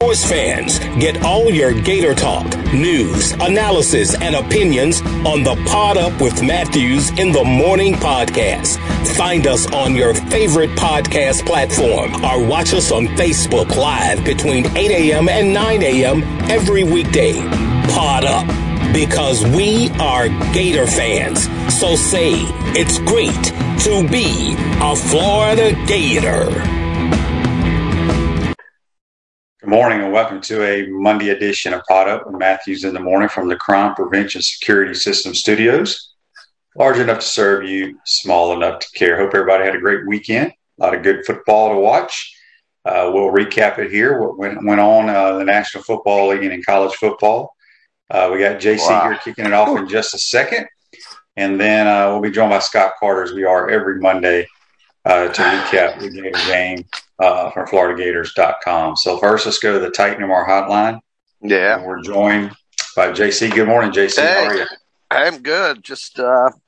Sports fans, get all your Gator talk, news, analysis, and opinions on the Pod Up with Matthews in the Morning podcast. Find us on your favorite podcast platform or watch us on Facebook Live between 8 a.m. and 9 a.m. every weekday. Pod Up, because we are Gator fans. So say it's great to be a Florida Gator. Good morning and welcome to a Monday edition of Pod Up with Matthews in the Morning from the Crime Prevention Security System Studios. Large enough to serve you, small enough to care. Hope everybody had a great weekend. A lot of good football to watch. We'll recap it here, what went on the National Football League and in college football. We got JC here kicking it off in just a second. And then we'll be joined by Scott Carter, as we are every Monday, to recap the Gator game from FloridaGators.com. So first, let's go to the Titan-MR hotline. Yeah. And we're joined by JC. Good morning, JC. Hey, how are you? I'm good. Just,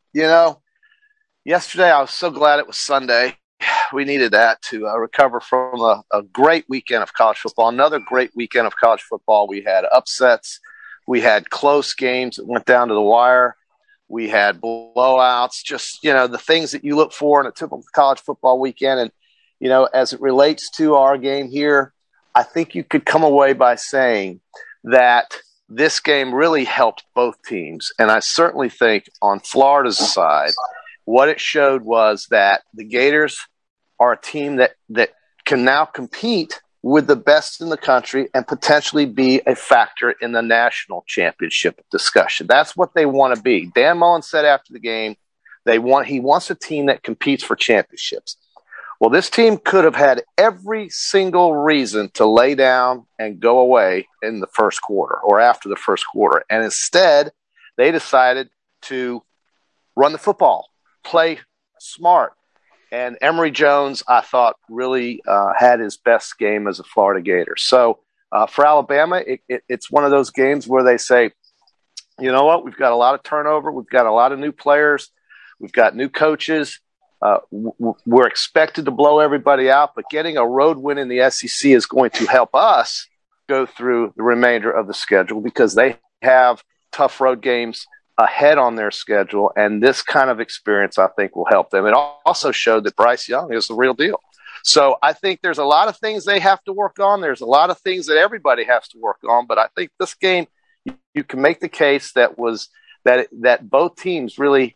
yesterday I was so glad it was Sunday. We needed that to recover from a great weekend of college football. Another great weekend of college football. We had upsets. We had close games that went down to the wire. We had blowouts, just, the things that you look for in a typical college football weekend. And, as it relates to our game here, I think you could come away by saying that this game really helped both teams. And I certainly think on Florida's side, what it showed was that the Gators are a team that can now compete with the best in the country and potentially be a factor in the national championship discussion. That's what they want to be. Dan Mullen said after the game, he wants a team that competes for championships. Well, this team could have had every single reason to lay down and go away in the first quarter or after the first quarter. And instead, they decided to run the football, play smart. And Emory Jones, I thought, really had his best game as a Florida Gator. So for Alabama, it's one of those games where they say, you know what, we've got a lot of turnover. We've got a lot of new players. We've got new coaches. We're expected to blow everybody out, but getting a road win in the SEC is going to help us go through the remainder of the schedule because they have tough road games ahead on their schedule, and this kind of experience, I think, will help them. It also showed that Bryce Young is the real deal. So I think there's a lot of things they have to work on. There's a lot of things that everybody has to work on, but I think this game, you can make the case that both teams really,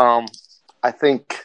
I think,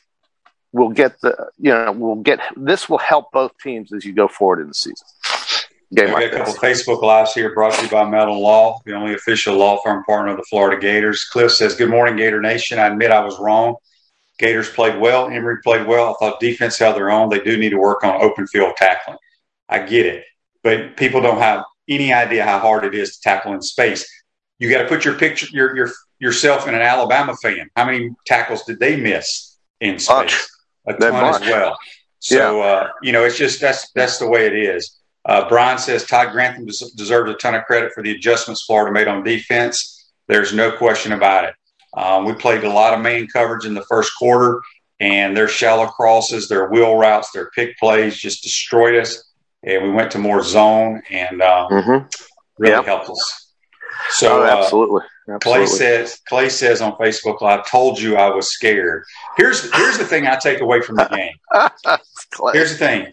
this will help both teams as you go forward in the season. We've got a couple Facebook Lives here brought to you by Metal Law, the only official law firm partner of the Florida Gators. Cliff says, good morning, Gator Nation. I admit I was wrong. Gators played well. Emory played well. I thought defense held their own. They do need to work on open field tackling. I get it. But people don't have any idea how hard it is to tackle in space. You got to put yourself in an Alabama fan. How many tackles did they miss in space? A ton as well. So, it's just that's the way it is. Brian says Todd Grantham deserves a ton of credit for the adjustments Florida made on defense. There's no question about it. We played a lot of man coverage in the first quarter, and their shallow crosses, their wheel routes, their pick plays just destroyed us. And we went to more zone and really helped us. So absolutely. Clay says on Facebook Live, told you I was scared. Here's the thing I take away from the game. Here's the thing.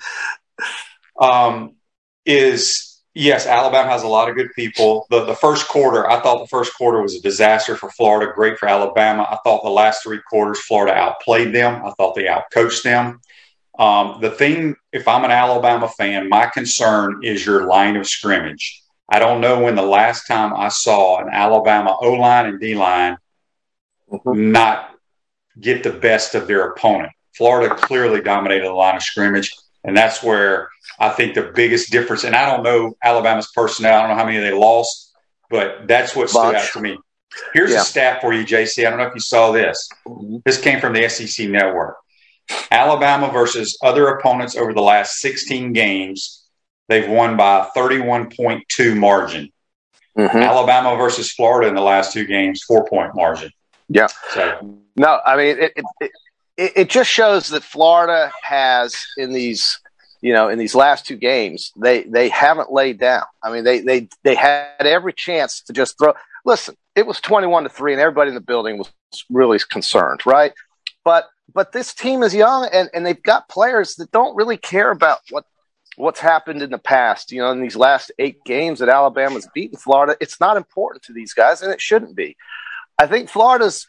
Yes, Alabama has a lot of good people. The first quarter, I thought the first quarter was a disaster for Florida, great for Alabama. I thought the last three quarters, Florida outplayed them. I thought they outcoached them. The thing, if I'm an Alabama fan, my concern is your line of scrimmage. I don't know when the last time I saw an Alabama O-line and D-line not get the best of their opponent. Florida clearly dominated the line of scrimmage, and that's where I think the biggest difference, and I don't know Alabama's personnel, I don't know how many they lost, but that's what stood out to me. Here's a stat for you, JC. I don't know if you saw this. This came from the SEC Network. Alabama versus other opponents over the last 16 games, they've won by a 31.2 margin. Alabama versus Florida in the last two games, 4-point margin. Yeah. So, no, I mean, it just shows that Florida has in these in these last two games, they haven't laid down. I mean, they had every chance to just throw. Listen, it was 21-3, and everybody in the building was really concerned, right? But this team is young, and they've got players that don't really care about what's happened in the past. In these last 8 games that Alabama's beaten Florida, it's not important to these guys, and it shouldn't be. I think Florida's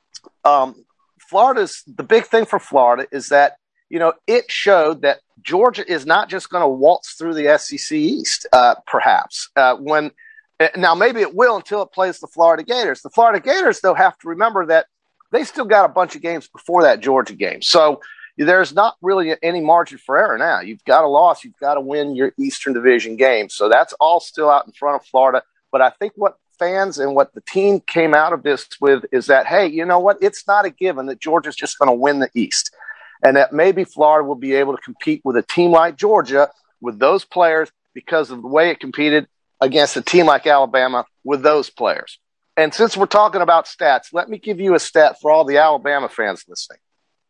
the big thing for Florida is that it showed that Georgia is not just going to waltz through the SEC East, perhaps. Now, maybe it will until it plays the Florida Gators. The Florida Gators, though, have to remember that they still got a bunch of games before that Georgia game. So there's not really any margin for error now. You've got a loss. You've got to win your Eastern Division game. So that's all still out in front of Florida. But I think what fans and what the team came out of this with is that, hey, you know what? It's not a given that Georgia's just going to win the East. And that maybe Florida will be able to compete with a team like Georgia with those players because of the way it competed against a team like Alabama with those players. And since we're talking about stats, let me give you a stat for all the Alabama fans listening.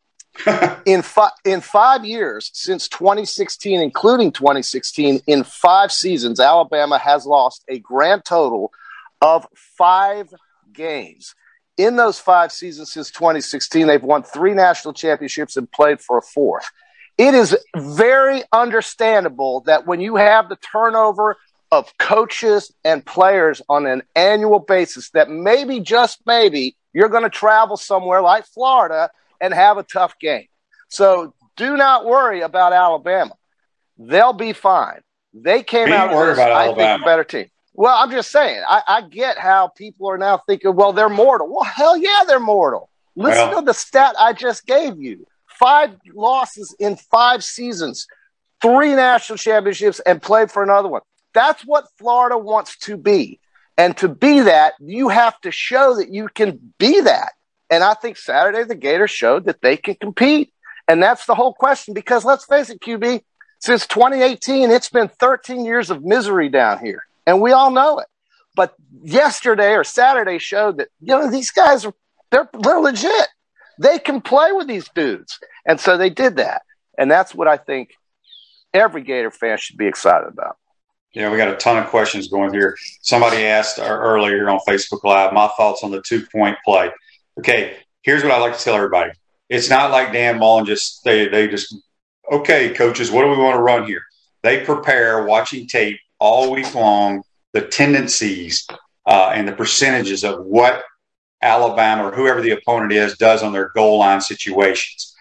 In 5 years, since 2016, including 2016, in 5 seasons, Alabama has lost a grand total of 5 games. In those 5 seasons since 2016, they've won 3 national championships and played for a 4th. It is very understandable that when you have the turnover of coaches and players on an annual basis, that maybe, just maybe, you're going to travel somewhere like Florida and have a tough game. So do not worry about Alabama. They'll be fine. They came out of this, I think, a better team. Well, I'm just saying, I get how people are now thinking, well, they're mortal. Well, hell yeah, they're mortal. Listen to the stat I just gave you. 5 losses in 5 seasons, 3 national championships, and played for another one. That's what Florida wants to be. And to be that, you have to show that you can be that. And I think Saturday the Gators showed that they can compete. And that's the whole question, because let's face it, QB, since 2018, it's been 13 years of misery down here. And we all know it. But yesterday or Saturday showed that, these guys they're legit. They can play with these dudes. And so they did that. And that's what I think every Gator fan should be excited about. Yeah, we got a ton of questions going here. Somebody asked earlier on Facebook Live my thoughts on the 2-point play. Okay, here's what I like to tell everybody. It's not like Dan Mullen they just, okay, coaches, what do we want to run here? They prepare watching tape all week long, the tendencies and the percentages of what Alabama or whoever the opponent is does on their goal line situations.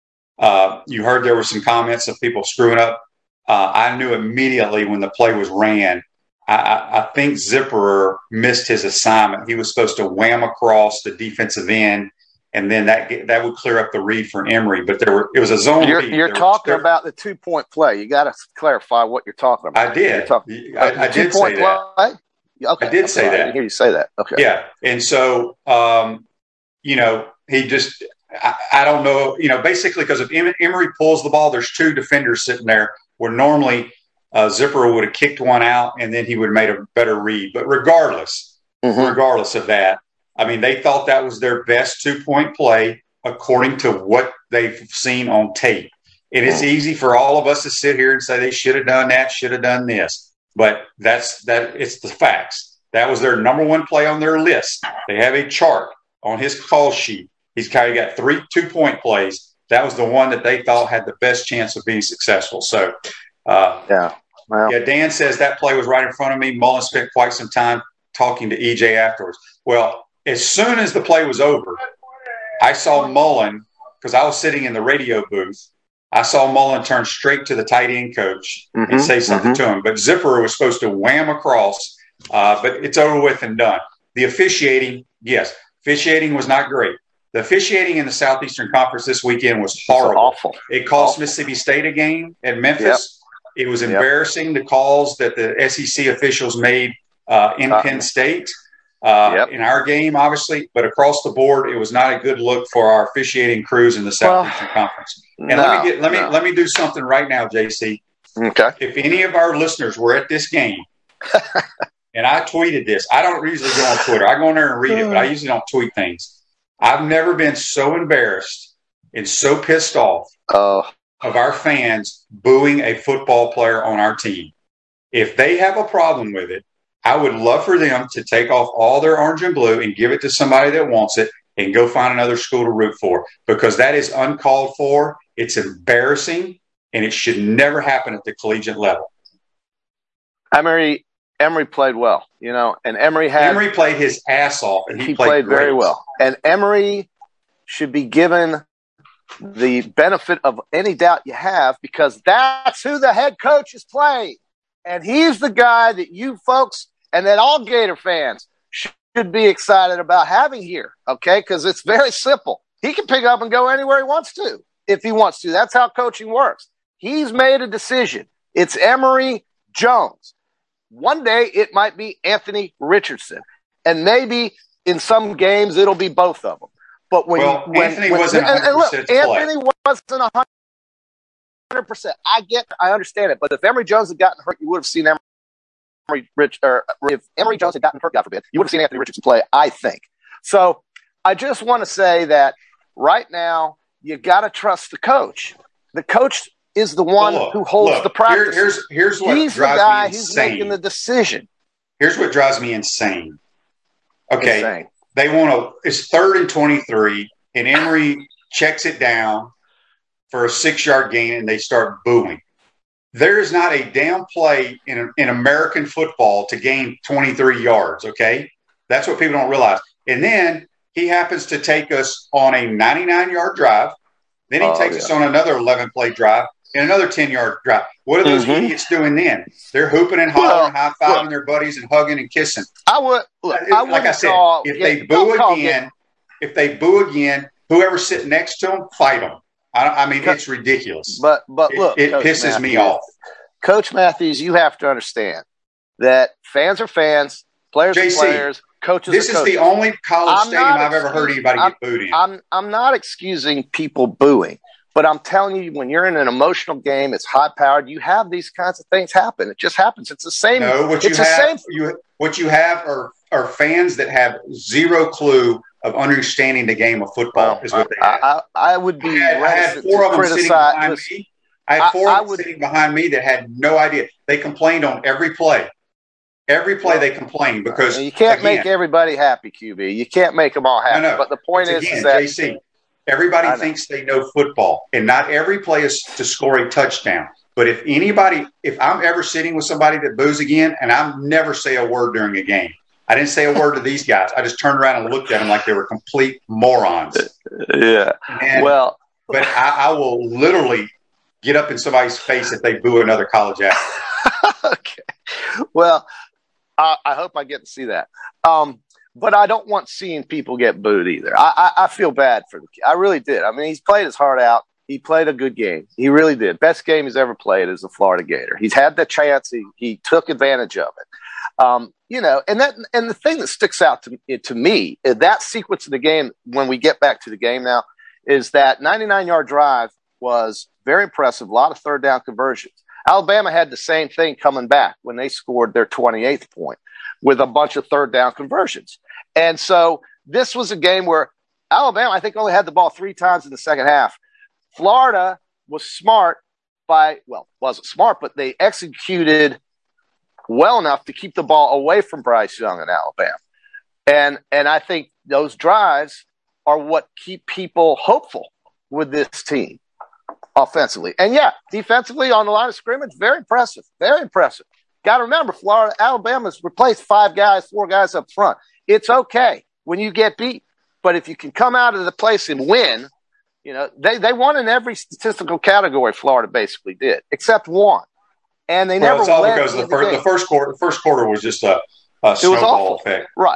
You heard there were some comments of people screwing up. I knew immediately when the play was ran. I think Zipperer missed his assignment. He was supposed to wham across the defensive end, and then that would clear up the read for Emory. But it was a zone read. You're talking about the 2-point play. You got to clarify what you're talking about. I did. I did say that. Play? Okay. I did say that. I didn't hear you say that. Okay. Yeah, and so he just I don't know. Basically because if Emory pulls the ball, there's 2 defenders sitting there where normally Zipperer would have kicked one out and then he would have made a better read. But regardless of that, I mean, they thought that was their best 2-point play according to what they've seen on tape. And it's easy for all of us to sit here and say they should have done that, should have done this. But it's the facts. That was their number 1 play on their list. They have a chart on his call sheet. He's kind of got 3 2-point plays. That was the one that they thought had the best chance of being successful. So, Dan says that play was right in front of me. Mullen spent quite some time talking to EJ afterwards. Well, as soon as the play was over, I saw Mullen, because I was sitting in the radio booth, I saw Mullen turn straight to the tight end coach and say something to him. But Zipperer was supposed to wham across, but it's over with and done. The officiating, yes, officiating was not great. The officiating in the Southeastern Conference this weekend was horrible. Awful. It cost Mississippi State a game at Memphis. Yep. It was embarrassing, the calls that the SEC officials made in Penn State in our game, obviously. But across the board, it was not a good look for our officiating crews in the Southeastern Conference. And let me do something right now, JC. Okay. If any of our listeners were at this game, and I tweeted this, I don't usually go on Twitter. I go in there and read it, but I usually don't tweet things. I've never been so embarrassed and so pissed off of our fans booing a football player on our team. If they have a problem with it, I would love for them to take off all their orange and blue and give it to somebody that wants it and go find another school to root for, because that is uncalled for. It's embarrassing, and it should never happen at the collegiate level. Emory played well, and Emory played his ass off, and he played great. Very well. And Emory should be given the benefit of any doubt you have, because that's who the head coach is playing. And he's the guy that you folks and that all Gator fans should be excited about having here, okay? Because it's very simple. He can pick up and go anywhere he wants to if he wants to. That's how coaching works. He's made a decision. It's Emory Jones. One day it might be Anthony Richardson. And maybe in some games it'll be both of them. But Anthony wasn't 100% Anthony wasn't 100%. I understand it. But if Emory Jones had gotten hurt, you would have seen if Emory Jones had gotten hurt, God forbid, you would have seen Anthony Richardson play, I think. So I just want to say that right now you got to trust the coach. The coach is the one who holds the practice. Here's what He's drives the guy me who's insane. making the decision. Here's what drives me insane. Okay, Insane. they want to. It's 3rd and 23, and Emory checks it down for a 6-yard gain, and they start booing. There is not a damn play in American football to gain 23 yards, okay? That's what people don't realize. And then he happens to take us on a 99-yard drive. Then he takes us on another 11-play drive and another 10-yard drive. What are those idiots doing then? They're hooping and hollering, high-fiving their buddies and hugging and kissing. If they boo again, whoever's sitting next to them, fight them. I mean, it's ridiculous. But look, it pisses me off. Coach Matthews, you have to understand that fans are fans, players are players, coaches are coaches. This is the only college stadium I've ever heard anybody get booed in. I'm not excusing people booing, but I'm telling you, when you're in an emotional game, it's high-powered. You have these kinds of things happen. It just happens. It's the same. No, what you have are fans that have zero clue of understanding the game of football. Is what they have. I would be. I had 4 of them sitting behind me. I had 4 of them sitting behind me that had no idea. They complained on every play. Every play they complained because you can't make everybody happy, QB. You can't make them all happy. But the point is that JC, everybody thinks they know football, and not every play is to score a touchdown. But if I'm ever sitting with somebody that boos again, and I never say a word during a game. I didn't say a word to these guys. I just turned around and looked at them like they were complete morons. Yeah. But I will literally get up in somebody's face if they boo another college athlete. Okay. Well, I hope I get to see that. But I don't want seeing people get booed either. I feel bad for the kid. I really did. I mean, he's played his heart out. He played a good game. He really did. Best game he's ever played as a Florida Gator. He's had the chance. He took advantage of it. And the thing that sticks out to me, that sequence of the game, when we get back to the game now, is that 99-yard drive was very impressive. A lot of third down conversions. Alabama had the same thing coming back when they scored their 28th point with a bunch of third down conversions. And so this was a game where Alabama, I think, only had the ball 3 times in the second half. Florida was smart wasn't smart, but they executed well enough to keep the ball away from Bryce Young and Alabama. And I think those drives are what keep people hopeful with this team offensively. And defensively on the line of scrimmage, very impressive. Very impressive. Got to remember, Alabama's replaced 4 guys up front. It's okay when you get beat. But if you can come out of the place and win, they won in every statistical category, Florida basically did, except one. And they never. It's all because the first quarter was just a snowball effect. Right.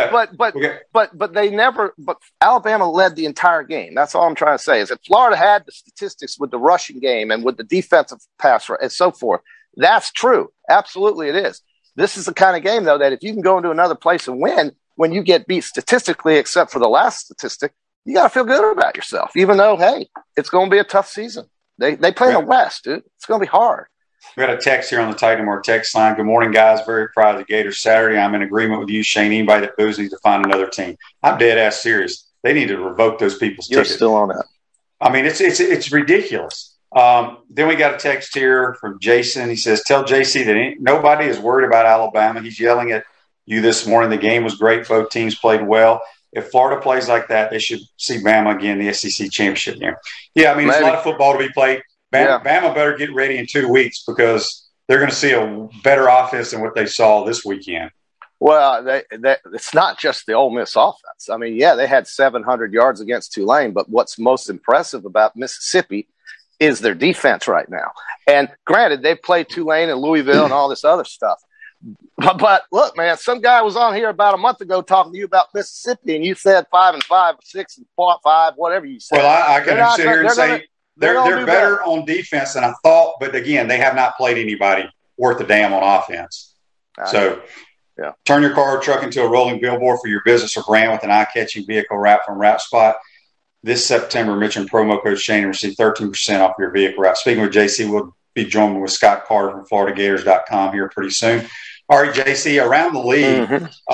But they never. But Alabama led the entire game. That's all I'm trying to say. Is that Florida had the statistics with the rushing game and with the defensive pass and so forth. That's true. Absolutely, it is. This is the kind of game, though, that if you can go into another place and win, when you get beat statistically, except for the last statistic, you got to feel good about yourself. Even though, hey, it's going to be a tough season. They play in the West, dude. It's going to be hard. We got a text here on the Titan Moore text line. Good morning, guys. Very proud of the Gators Saturday. I'm in agreement with you, Shane. Anybody that boos needs to find another team. I'm dead ass serious. They need to revoke those people's tickets. You're still on that. I mean, it's ridiculous. Then we got a text here from Jason. He says, tell JC that nobody is worried about Alabama. He's yelling at you this morning. The game was great. Both teams played well. If Florida plays like that, they should see Bama again in the SEC championship game. Yeah, I mean, there's a lot of football to be played. Bama better get ready in 2 weeks because they're going to see a better offense than what they saw this weekend. Well, it's not just the Ole Miss offense. I mean, yeah, they had 700 yards against Tulane, but what's most impressive about Mississippi is their defense right now. And granted, they played Tulane and Louisville and all this other stuff. But look, man, some guy was on here about a month ago talking to you about Mississippi, and you said 5-5, 6-5, whatever you said. Well, I can sit here and say they're better on defense than I thought. But again, they have not played anybody worth a damn on offense. So turn your car or truck into a rolling billboard for your business or brand with an eye-catching vehicle wrap from Wrap Spot. This September, mention promo code Shane and receive 13% off your vehicle wrap. Speaking with JC, we'll be joined with Scott Carter from FloridaGators.com here pretty soon. All right, JC, around the league,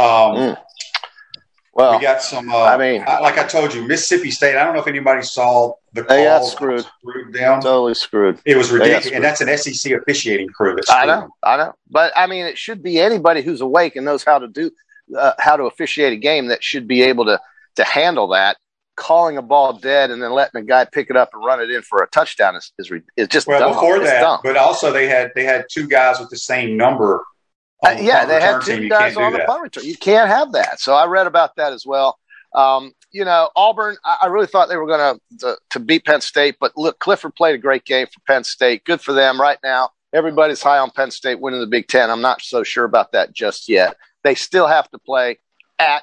well, we got some. Like I told you, Mississippi State. I don't know if anybody saw the call. They got screwed. Down. Totally screwed. It was ridiculous, and that's an SEC officiating crew. I know. But I mean, it should be anybody who's awake and knows how to officiate a game that should be able to handle that. Calling a ball dead and then letting a guy pick it up and run it in for a touchdown is just dumb. Before that, but also they had two guys with the same number. They had two guys on the punt return. You can't have that. So I read about that as well. Auburn, I really thought they were going to beat Penn State, but look, Clifford played a great game for Penn State. Good for them right now. Everybody's high on Penn State winning the Big Ten. I'm not so sure about that just yet. They still have to play at,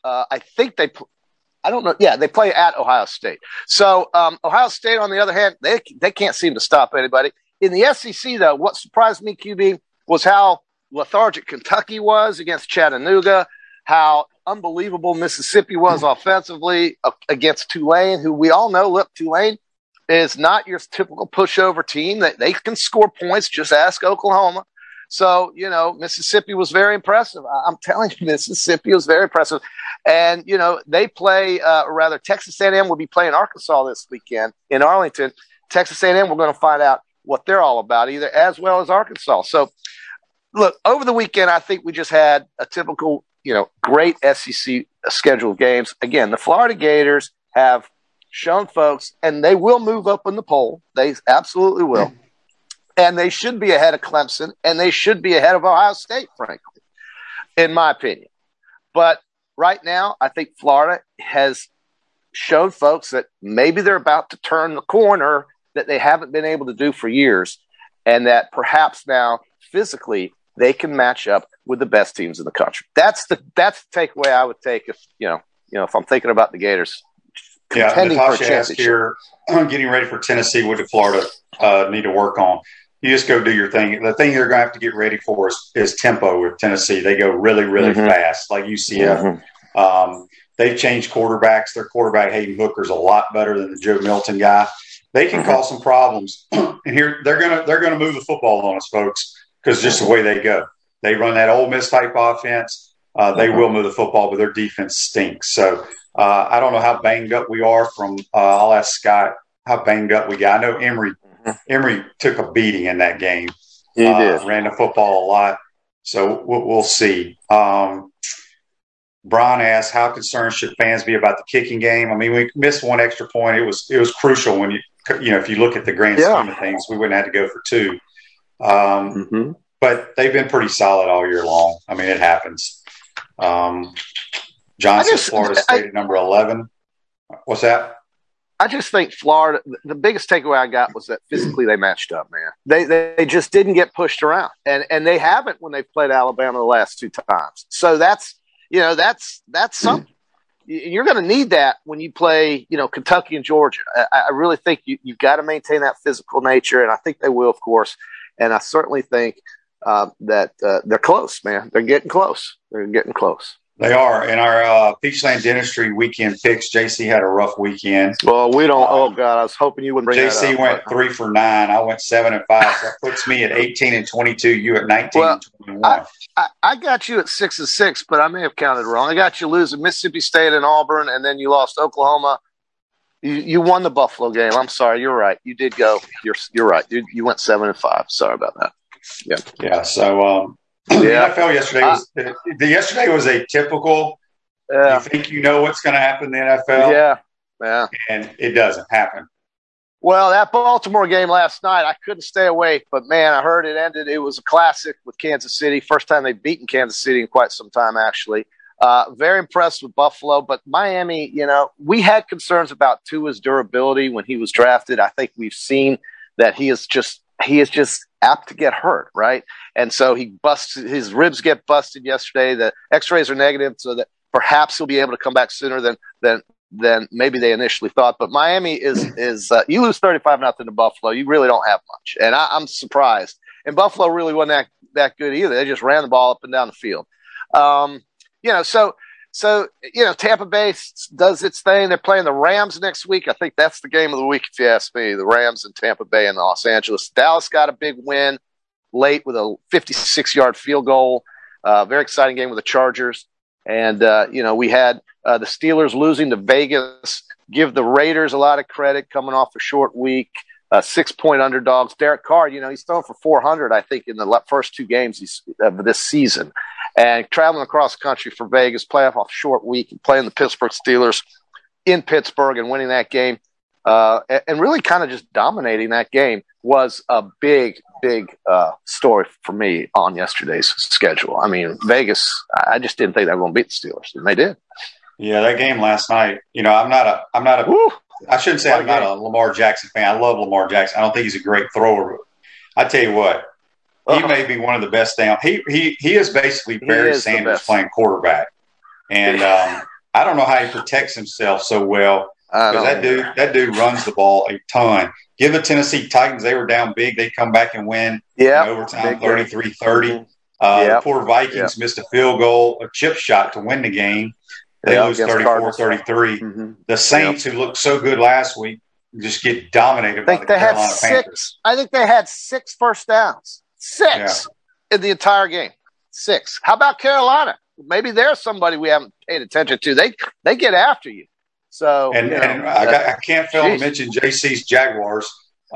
I don't know. Yeah, they play at Ohio State. So Ohio State, on the other hand, they can't seem to stop anybody. In the SEC, though, what surprised me, QB, was how lethargic Kentucky was against Chattanooga, how unbelievable Mississippi was offensively against Tulane, who we all know, look, Tulane is not your typical pushover team. They can score points. Just ask Oklahoma. So, Mississippi was very impressive. I'm telling you, Mississippi was very impressive. And, they play, Texas A&M will be playing Arkansas this weekend in Arlington. Texas A&M, we're going to find out what they're all about, either as well as Arkansas. So, look, over the weekend, I think we just had a typical, great SEC schedule of games. Again, the Florida Gators have shown folks, and they will move up in the poll. They absolutely will. And they should be ahead of Clemson, and they should be ahead of Ohio State, frankly, in my opinion. But right now, I think Florida has shown folks that maybe they're about to turn the corner that they haven't been able to do for years, and that perhaps now physically they can match up with the best teams in the country. That's the takeaway I would take if I'm thinking about the Gators contending for a championship. Here, getting ready for Tennessee. What did Florida need to work on? You just go do your thing. The thing you're going to have to get ready for is tempo with Tennessee. They go really, really fast, like UCF. They've changed quarterbacks. Their quarterback, Hayden Hooker's a lot better than the Joe Milton guy. They can cause some problems. And here they're gonna move the football on us, folks, because just the way they go. They run that Ole Miss type offense. They will move the football, but their defense stinks. So I don't know how banged up we are from I'll ask Scott how banged up we got. I know Emory took a beating in that game. He did. Ran the football a lot. So we'll see. Brian asks, how concerned should fans be about the kicking game? I mean, we missed one extra point. It was crucial when if you look at the grand scheme of things, we wouldn't have to go for two. But they've been pretty solid all year long. I mean, it happens. Johnson, Florida State at number 11. What's that? I just think Florida, the biggest takeaway I got was that physically they matched up, man. They just didn't get pushed around. And they haven't when they've played Alabama the last two times. So that's something. You're going to need that when you play, Kentucky and Georgia. I really think you've got to maintain that physical nature, and I think they will, of course. And I certainly think that they're close, man. They're getting close. They are. In our Peachland Dentistry weekend picks, JC had a rough weekend. Well, we don't. Oh God, I was hoping you would bring JC that up. Went 3 for 9. I went 7 and 5. So that puts me at 18 and 22. You at 19 and 21. I got you at 6 and 6, but I may have counted wrong. I got you losing Mississippi State and Auburn, and then you lost Oklahoma You won the Buffalo game. I'm sorry. You're right. You did go. You're right. You went 7-5. Sorry about that. Yeah. Yeah. So the NFL yesterday was a typical. You think you know what's going to happen in the NFL. Yeah. And it doesn't happen. Well, that Baltimore game last night, I couldn't stay awake, but man, I heard it ended. It was a classic with Kansas City. First time they've beaten Kansas City in quite some time, actually. Very impressed with Buffalo, but Miami, we had concerns about Tua's durability when he was drafted. I think we've seen that he is just apt to get hurt, right? And so his ribs get busted yesterday. The X-rays are negative, so that perhaps he'll be able to come back sooner than maybe they initially thought. But Miami is you lose 35-0 to Buffalo, you really don't have much, and I'm surprised. And Buffalo really wasn't that good either. They just ran the ball up and down the field. So Tampa Bay does its thing. They're playing the Rams next week. I think that's the game of the week, if you ask me. The Rams and Tampa Bay in Los Angeles. Dallas got a big win late with a 56-yard field goal. Very exciting game with the Chargers. And, we had the Steelers losing to Vegas. Give the Raiders a lot of credit coming off a short week. 6-point underdogs. Derek Carr, he's thrown for 400, I think, in the first two games of this season. And traveling across the country for Vegas, playoff off short week, and playing the Pittsburgh Steelers in Pittsburgh and winning that game, and really kind of just dominating that game was a big story for me on yesterday's schedule. I mean, Vegas, I just didn't think they were going to beat the Steelers, and they did. Yeah, that game last night. I'm not a. I shouldn't say I'm not a Lamar Jackson fan. I love Lamar Jackson. I don't think he's a great thrower. I tell you what. He may be one of the best down. He is basically Barry Sanders playing quarterback, and I don't know how he protects himself so well because that dude runs the ball a ton. Give the Tennessee Titans, they were down big, they come back and win in overtime 33-30. The poor Vikings missed a field goal, a chip shot to win the game. They lose 34-33. Mm-hmm. The Saints, who looked so good last week, just get dominated by the Carolina Panthers. I think they had 6 first downs. 6 in the entire game. 6. How about Carolina? Maybe there's somebody we haven't paid attention to. They get after you. So and I can't fail to mention JC's Jaguars.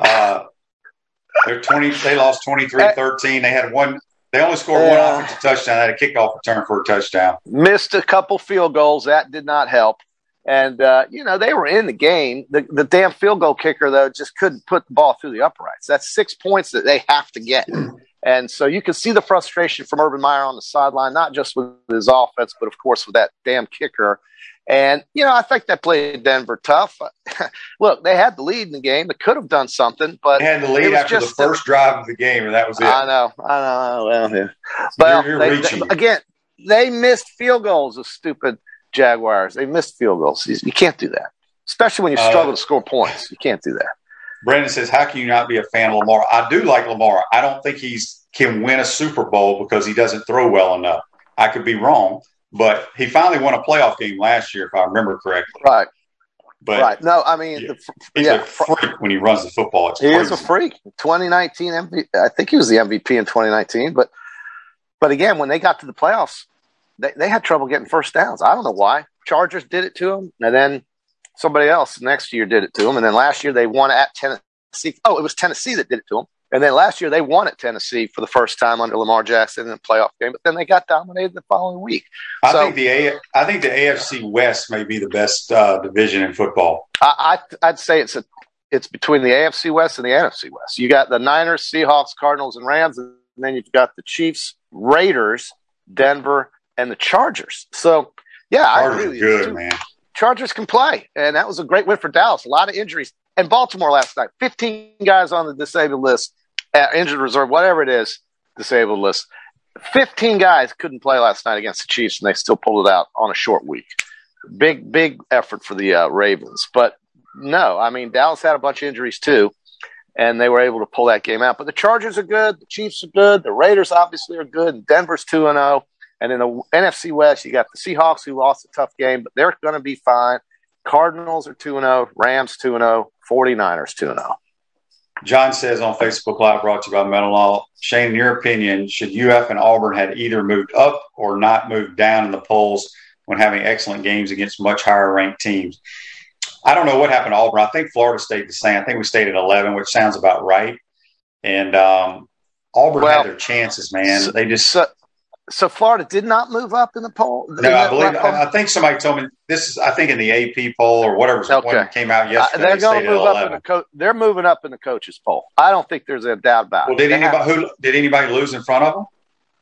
They lost 23-13. They had one. They only scored one offensive touchdown. They had a kickoff return for a touchdown. Missed a couple field goals. That did not help. And, they were in the game. The damn field goal kicker, though, just couldn't put the ball through the uprights. That's 6 points that they have to get. And so you can see the frustration from Urban Meyer on the sideline, not just with his offense, but, of course, with that damn kicker. And, I think they played Denver tough. Look, they had the lead in the game. They could have done something. But they had the lead after the first drive of the game, and that was it. I know. Well, yeah. But, again, they missed field goals, the stupid Jaguars. They missed field goals. You can't do that, especially when you struggle to score points. You can't do that. Brandon says, how can you not be a fan of Lamar? I do like Lamar. I don't think he can win a Super Bowl because he doesn't throw well enough. I could be wrong, but he finally won a playoff game last year, if I remember correctly. Right. But right. No, I mean, he's a freak when he runs the football. He is a freak. 2019 MVP. I think he was the MVP in 2019. But again, when they got to the playoffs, they had trouble getting first downs. I don't know why. Chargers did it to them, and then somebody else next year did it to them. And then last year they won at Tennessee. Oh, it was Tennessee that did it to them. And then last year they won at Tennessee for the first time under Lamar Jackson in a playoff game. But then they got dominated the following week. I think the AFC West may be the best division in football. I'd say it's between the AFC West and the NFC West. You got the Niners, Seahawks, Cardinals, and Rams, and then you've got the Chiefs, Raiders, Denver, and the Chargers. So, yeah, I agree with you. Good, man. Chargers can play, and that was a great win for Dallas. A lot of injuries. And Baltimore last night, 15 guys on the disabled list, injured reserve, whatever it is, disabled list. 15 guys couldn't play last night against the Chiefs, and they still pulled it out on a short week. Big effort for the Ravens. But, no, I mean, Dallas had a bunch of injuries too, and they were able to pull that game out. But the Chargers are good. The Chiefs are good. The Raiders obviously are good. And Denver's 2-0. And in the NFC West, you got the Seahawks, who lost a tough game, but they're going to be fine. Cardinals are 2-0, Rams 2-0, 49ers 2-0. John says on Facebook Live, brought to you by Metal Law, Shane, in your opinion, should UF and Auburn have either moved up or not moved down in the polls when having excellent games against much higher ranked teams? I don't know what happened to Auburn. I think Florida stayed the same. I think we stayed at 11, which sounds about right. And Auburn had their chances, man. They just so Florida did not move up in the poll. No, I think somebody told me this is. I think in the AP poll or whatever one came out yesterday. They're going to move up in they're moving up in the coaches poll. I don't think there's a doubt about it. Well, did anybody lose in front of them?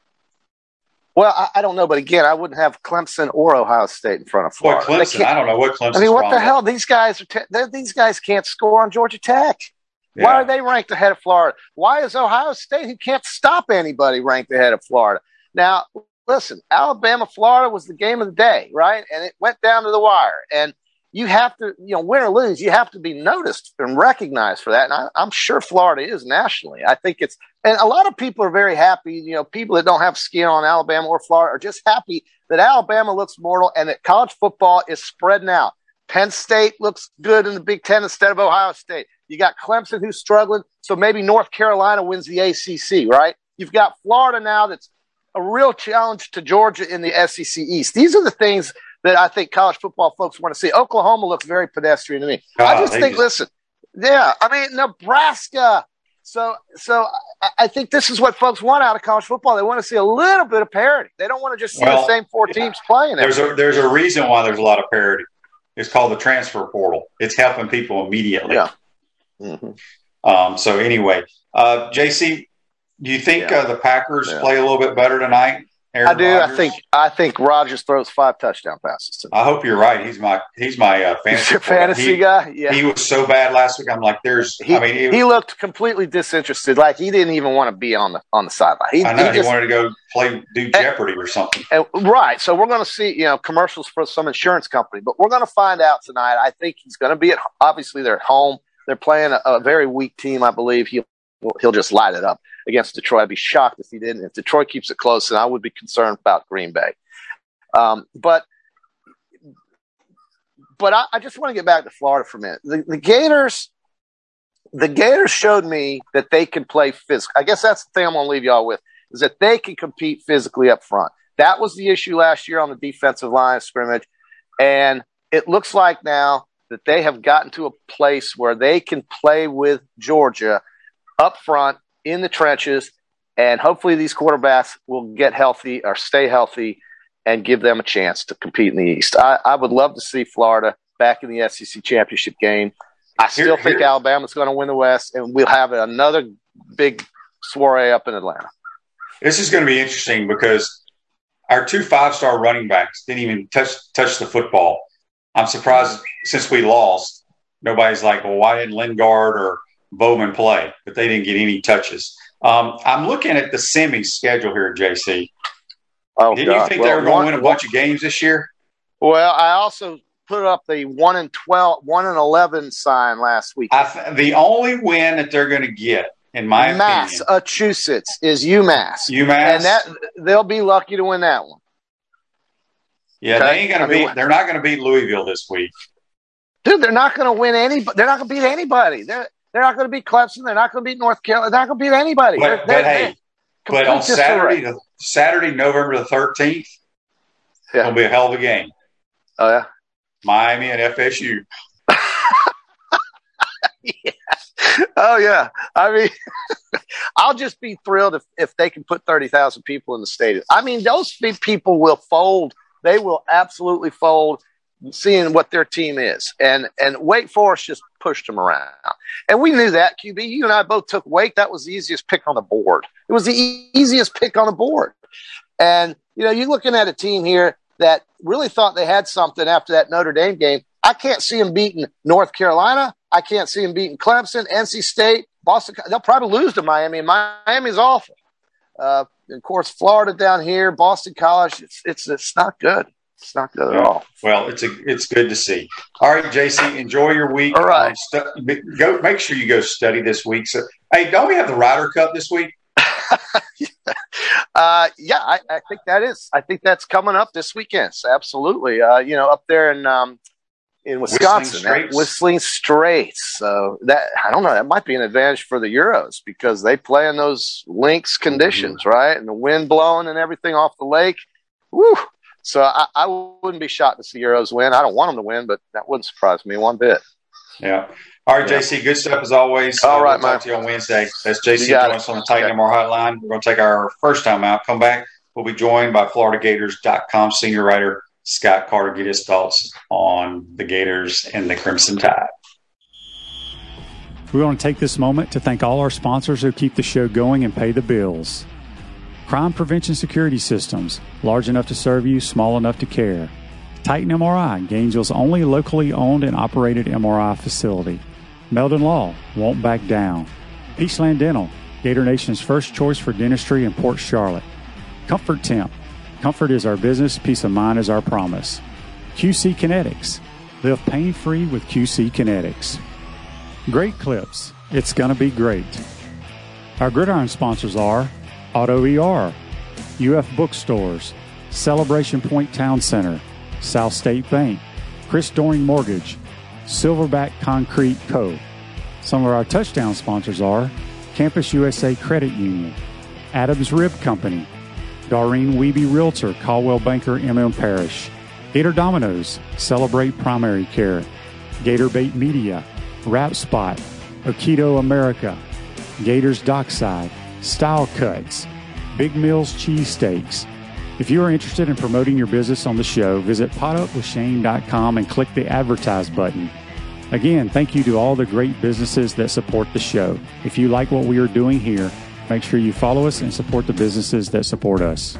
Well, I don't know, but again, I wouldn't have Clemson or Ohio State in front of Florida. Boy, Clemson, I don't know what Clemson. I mean, what the hell? These guys can't score on Georgia Tech. Yeah. Why are they ranked ahead of Florida? Why is Ohio State, who can't stop anybody, ranked ahead of Florida? Now, listen, Alabama, Florida was the game of the day, right? And it went down to the wire. And you have to, win or lose, you have to be noticed and recognized for that. And I'm sure Florida is nationally. I think and a lot of people are very happy, people that don't have skin on Alabama or Florida are just happy that Alabama looks mortal and that college football is spreading out. Penn State looks good in the Big Ten instead of Ohio State. You got Clemson who's struggling, so maybe North Carolina wins the ACC, right? You've got Florida now that's a real challenge to Georgia in the SEC East. These are the things that I think college football folks want to see. Oklahoma looks very pedestrian to me. Listen, Nebraska. So I think this is what folks want out of college football. They want to see a little bit of parity. They don't want to just see the same four teams playing. There's a reason why there's a lot of parity. It's called the transfer portal. It's helping people immediately. Yeah. Mm-hmm. So anyway, JC, do you think the Packers play a little bit better tonight? I do. Rodgers? I think Rodgers throws 5 touchdown passes tonight. I hope you're right. He's my fantasy guy. Yeah, he was so bad last week. I'm like, he looked completely disinterested. Like he didn't even want to be on the sideline. He wanted to go do Jeopardy or something. Right. So we're going to see commercials for some insurance company, but we're going to find out tonight. I think he's going to be obviously they're at home. They're playing a very weak team. I believe he'll just light it up against Detroit. I'd be shocked if he didn't. If Detroit keeps it close, then I would be concerned about Green Bay. But I just want to get back to Florida for a minute. The Gators showed me that they can play physical. I guess that's the thing I'm going to leave y'all with, is that they can compete physically up front. That was the issue last year on the defensive line of scrimmage. And it looks like now that they have gotten to a place where they can play with Georgia up front in the trenches, and hopefully these quarterbacks will get healthy or stay healthy and give them a chance to compete in the East. I would love to see Florida back in the SEC championship game. I still think Alabama's going to win the West, and we'll have another big soiree up in Atlanta. This is going to be interesting because our 2 5-star running backs didn't even touch the football. I'm surprised since we lost, nobody's like, well, why didn't Lingard or Bowman play? But they didn't get any touches. I'm looking at the semis schedule here, JC. Didn't you think they were going to win a bunch of games this year? Well, I also put up the 1-12, 1-11 sign last week. The only win that they're going to get, in my opinion, Massachusetts is UMass. UMass, and they'll be lucky to win that one. Yeah, they ain't going to they're not going to beat Louisville this week. Dude, they're not going to win anybody. They're not going to beat anybody. They're not going to beat Clemson. They're not going to beat North Carolina. They're not going to beat anybody. But on Saturday, November the 13th, it'll be a hell of a game. Oh, yeah? Miami and FSU. Yeah. Oh, yeah. I mean, I'll just be thrilled if they can put 30,000 people in the stadium. I mean, those people will fold. They will absolutely fold, seeing what their team is. And Wake Forest just pushed them around. And we knew that, QB. You and I both took Wake. That was the easiest pick on the board. It was the easiest pick on the board. And, you're looking at a team here that really thought they had something after that Notre Dame game. I can't see them beating North Carolina. I can't see them beating Clemson, NC State, Boston. They'll probably lose to Miami. Miami's awful. Of course, Florida down here, Boston College. It's not good. It's not good at all. Well, it's good to see. All right, JC, enjoy your week. All right. Go make sure you go study this week. So, hey, don't we have the Ryder Cup this week? I think that is. I think that's coming up this weekend. So absolutely. Up there in Wisconsin, Whistling Straits. So that, I don't know, that might be an advantage for the Euros because they play in those links conditions, right? And the wind blowing and everything off the lake. Woo! So I wouldn't be shocked to see Arrows win. I don't want them to win, but that wouldn't surprise me one bit. Yeah. All right, JC, good stuff as always. All right, we'll talk to you on Wednesday. That's JC joining us on the Titan MR Hotline. We're going to take our first time out. Come back. We'll be joined by FloridaGators.com senior writer Scott Carter. Get his thoughts on the Gators and the Crimson Tide. We want to take this moment to thank all our sponsors who keep the show going and pay the bills. Crime Prevention Security Systems, large enough to serve you, small enough to care. Titan MRI, Gainesville's only locally owned and operated MRI facility. Meldon Law, won't back down. Peachland Dental, Gator Nation's first choice for dentistry in Port Charlotte. Comfort Temp, comfort is our business, peace of mind is our promise. QC Kinetics, live pain-free with QC Kinetics. Great Clips, it's gonna be great. Our Gridiron sponsors are Auto ER, UF Bookstores, Celebration Point Town Center, South State Bank, Chris Doring Mortgage, Silverback Concrete Co. Some of our touchdown sponsors are Campus USA Credit Union, Adams Rib Company, Doreen Wiebe Realtor, Caldwell Banker, MM Parish, Gator Dominoes, Celebrate Primary Care, Gator Bait Media, Rap Spot, Aikido America, Gators Dockside, Style Cuts, Big Mills Cheesesteaks. If you are interested in promoting your business on the show, visit potupwithshane.com and click the advertise button. Again, thank you to all the great businesses that support the show. If you like what we are doing here, make sure you follow us and support the businesses that support us.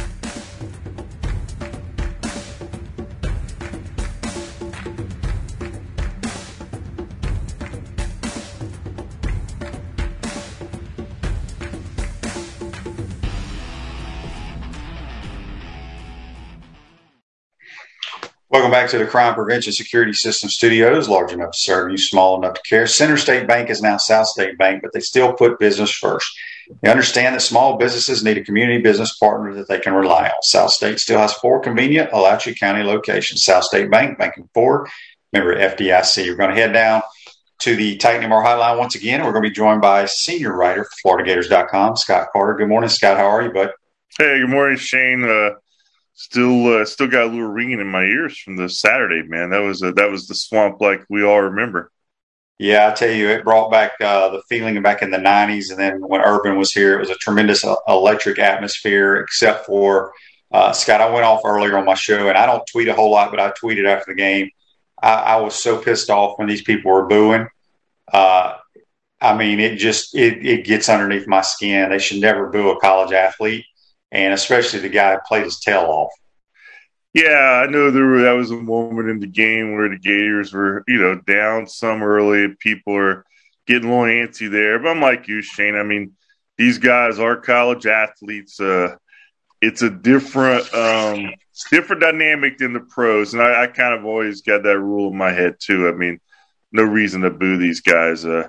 Welcome back to the Crime Prevention Security System Studios, large enough to serve you, small enough to care. Center State Bank is now South State Bank, but they still put business first. They understand that small businesses need a community business partner that they can rely on. South State still has 4 convenient Alachua County locations. South State Bank, banking forward, member FDIC. We're going to head down to the Titan MR Hotline once again. We're going to be joined by senior writer for FloridaGators.com, Scott Carter. Good morning, Scott. How are you, bud? Hey, good morning, Shane. Still got a little ringing in my ears from the Saturday, man. That was the swamp like we all remember. Yeah, I tell you, it brought back the feeling back in the 90s. And then when Urban was here, it was a tremendous electric atmosphere, except for Scott. I went off earlier on my show, and I don't tweet a whole lot, but I tweeted after the game. I was so pissed off when these people were booing. I mean, it gets underneath my skin. They should never boo a college athlete, and especially the guy who played his tail off. Yeah, I know that was a moment in the game where the Gators were, down some early. People are getting a little antsy there. But I'm like you, Shane. I mean, these guys are college athletes. It's a different dynamic than the pros. And I kind of always got that rule in my head, too. I mean, no reason to boo these guys. It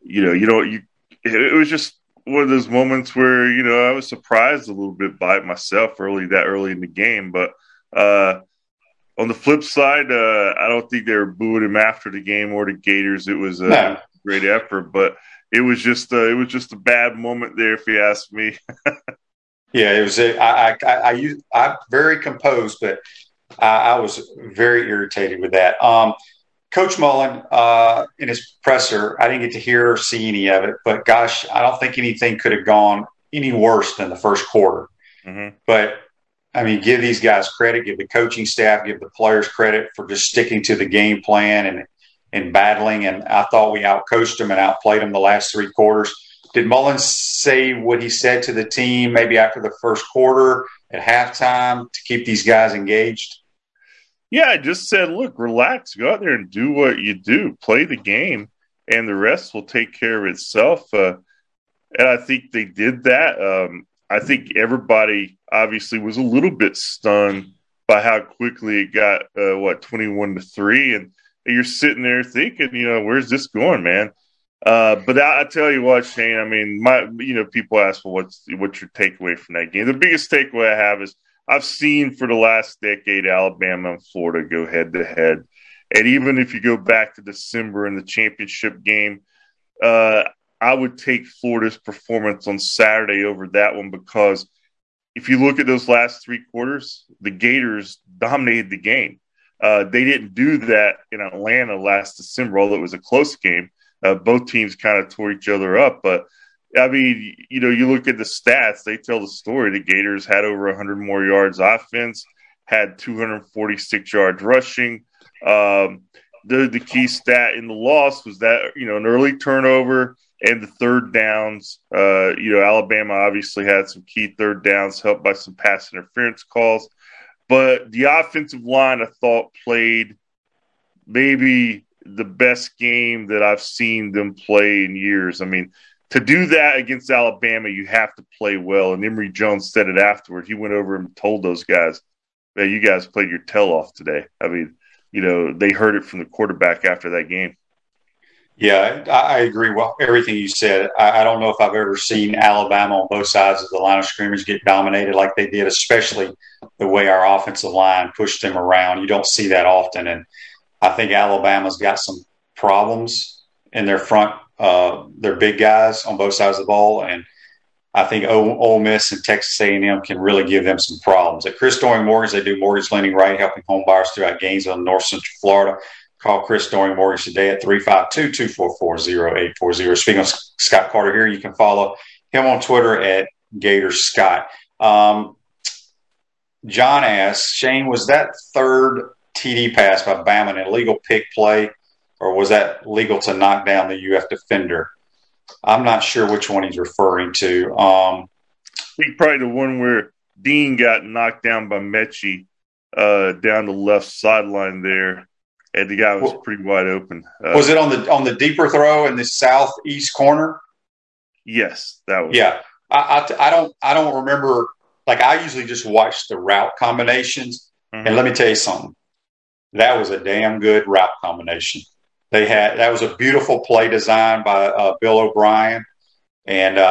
was just one of those moments where, I was surprised a little bit by it myself early in the game. But on the flip side, I don't think they were booing him after the game or the Gators. It was a great effort, but it was just a bad moment there, if you ask me. Yeah, it was. I'm very composed, but I was very irritated with that. Coach Mullen, in his presser, I didn't get to hear or see any of it, but gosh, I don't think anything could have gone any worse than the first quarter. Mm-hmm. But I mean, give these guys credit, give the coaching staff, give the players credit for just sticking to the game plan and battling. And I thought we outcoached them and outplayed them the last 3 quarters. Did Mullen say what he said to the team maybe after the first quarter at halftime to keep these guys engaged? Yeah, I just said, look, relax, go out there and do what you do, play the game, and the rest will take care of itself. And I think they did that. I think everybody obviously was a little bit stunned by how quickly it got 21-3, and you're sitting there thinking, where's this going, man? But I tell you what, Shane, I mean, people ask, well, what's your takeaway from that game? The biggest takeaway I have is I've seen for the last decade Alabama and Florida go head to head, and even if you go back to December in the championship game, I would take Florida's performance on Saturday over that one because if you look at those last three quarters, the Gators dominated the game. They didn't do that in Atlanta last December, although it was a close game. Both teams kind of tore each other up. But, I mean, you look at the stats, they tell the story. The Gators had over 100 more yards offense, had 246 yards rushing. The key stat in the loss was that, an early turnover and the third downs. Alabama obviously had some key third downs helped by some pass interference calls. But the offensive line, I thought, played maybe the best game that I've seen them play in years. I mean, to do that against Alabama, you have to play well. And Emory Jones said it afterward. He went over and told those guys, "Man, you guys played your tail off today." I mean, they heard it from the quarterback after that game. Yeah, I agree with everything you said. I don't know if I've ever seen Alabama on both sides of the line of scrimmage get dominated like they did, especially the way our offensive line pushed them around. You don't see that often. And I think Alabama's got some problems in their front, their big guys on both sides of the ball. And I think Ole Miss and Texas A&M can really give them some problems. At Chris Doering Mortgage, they do mortgage lending right, helping home buyers throughout Gainesville and North Central Florida. Call Chris Doering Mortgage today at 352-244-0840. Speaking of Scott Carter here, you can follow him on Twitter at GatorsScott. John asks, Shane, was that third TD pass by Bama an illegal pick play, or was that legal to knock down the UF defender? I'm not sure which one he's referring to. I think probably the one where Dean got knocked down by Mechie down the left sideline there. And the guy was pretty wide open. Was it on the deeper throw in the southeast corner? Yes, that was. Yeah, I don't remember. Like, I usually just watch the route combinations, and let me tell you something. That was a damn good route combination. That was a beautiful play design by Bill O'Brien, and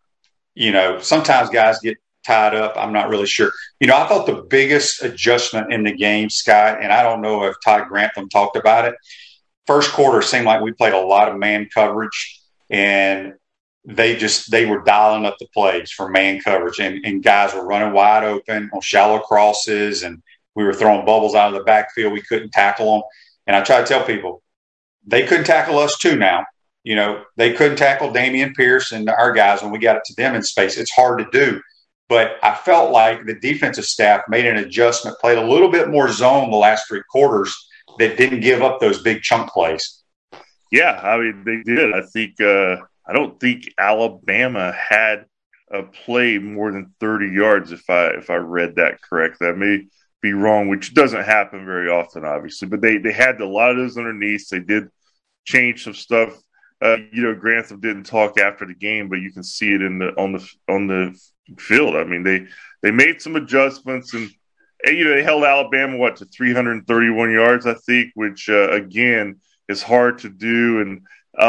sometimes guys get tied up. I'm not really sure. I thought the biggest adjustment in the game, Scott, and I don't know if Todd Grantham talked about it. First quarter seemed like we played a lot of man coverage, and they were dialing up the plays for man coverage, and guys were running wide open on shallow crosses, and we were throwing bubbles out of the backfield. We couldn't tackle them. And I try to tell people, they couldn't tackle us too now. They couldn't tackle Dameon Pierce and our guys when we got it to them in space. It's hard to do. But I felt like the defensive staff made an adjustment, played a little bit more zone the last three quarters that didn't give up those big chunk plays. Yeah, I mean, they did. I think I don't think Alabama had a play more than 30 yards if I read that correctly. I may be wrong, which doesn't happen very often, obviously. But they had a lot of those underneath. They did change some stuff. Grantham didn't talk after the game, but you can see it on the field. I mean, they made some adjustments, and they held Alabama to 331 yards, I think, which again is hard to do. And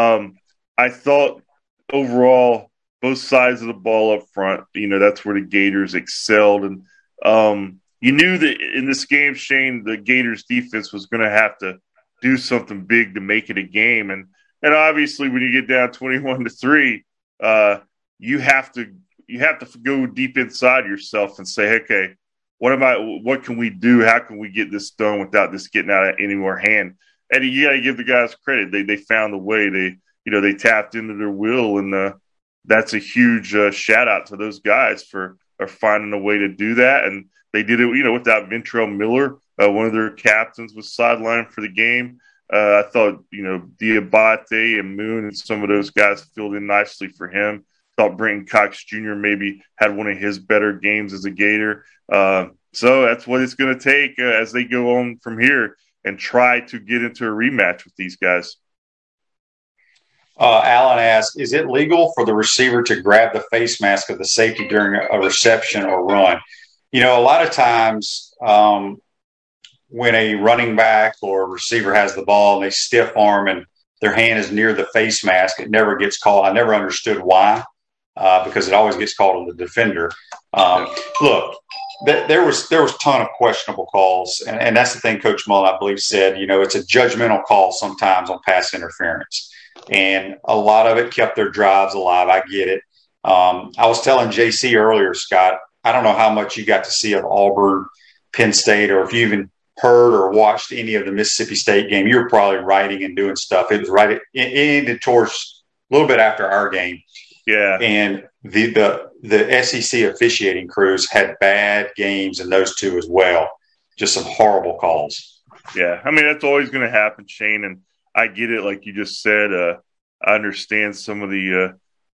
I thought overall both sides of the ball up front, that's where the Gators excelled, and you knew that in this game, Shane, the Gators defense was going to have to do something big to make it a game, and obviously when you get down 21-3, you have to go deep inside yourself and say, okay, what can we do? How can we get this done without this getting out of any more hand? And you got to give the guys credit. They found a way. They tapped into their will, and that's a huge shout out to those guys for finding a way to do that. And they did it, without Ventrell Miller, one of their captains, was sidelined for the game. I thought, Diabate and Moon and some of those guys filled in nicely for him. Thought Brenton Cox Jr. maybe had one of his better games as a Gator. So that's what it's going to take as they go on from here and try to get into a rematch with these guys. Alan asks, is it legal for the receiver to grab the face mask of the safety during a reception or run? A lot of times when a running back or a receiver has the ball and they stiff arm and their hand is near the face mask, it never gets called. I never understood why, because it always gets called on the defender. Look, there was a ton of questionable calls, and that's the thing Coach Mullen, I believe, said. It's a judgmental call sometimes on pass interference. And a lot of it kept their drives alive. I get it. I was telling JC earlier, Scott, I don't know how much you got to see of Auburn, Penn State, or if you even heard or watched any of the Mississippi State game. You were probably writing and doing stuff. It was right. It ended towards a little bit after our game. Yeah. And the SEC officiating crews had bad games in those two as well. Just some horrible calls. Yeah. I mean, that's always going to happen, Shane. And I get it. Like you just said, I understand some of the,